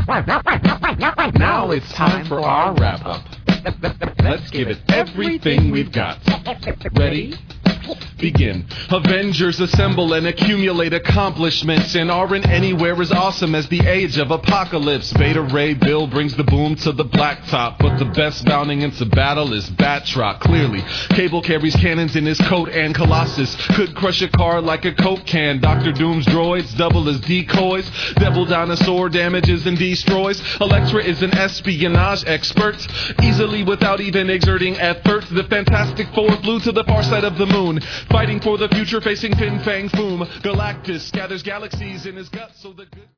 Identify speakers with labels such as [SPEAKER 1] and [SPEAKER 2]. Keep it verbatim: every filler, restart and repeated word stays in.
[SPEAKER 1] Now it's time for our wrap-up. Let's give it everything we've got. Ready? Begin. Avengers assemble and accumulate accomplishments and aren't anywhere as awesome as the age of apocalypse. Beta Ray Bill brings the boom to the blacktop, but the best mounting into battle is Batroc. Clearly, Cable carries cannons in his coat, and Colossus could crush a car like a Coke can. Doctor Doom's droids double as decoys. Devil Dinosaur damages and destroys. Elektra is an espionage expert, easily without even exerting effort. The Fantastic Four flew to the far side of the moon, fighting for the future, facing Fin Fang Foom. Galactus gathers galaxies in his guts, so the good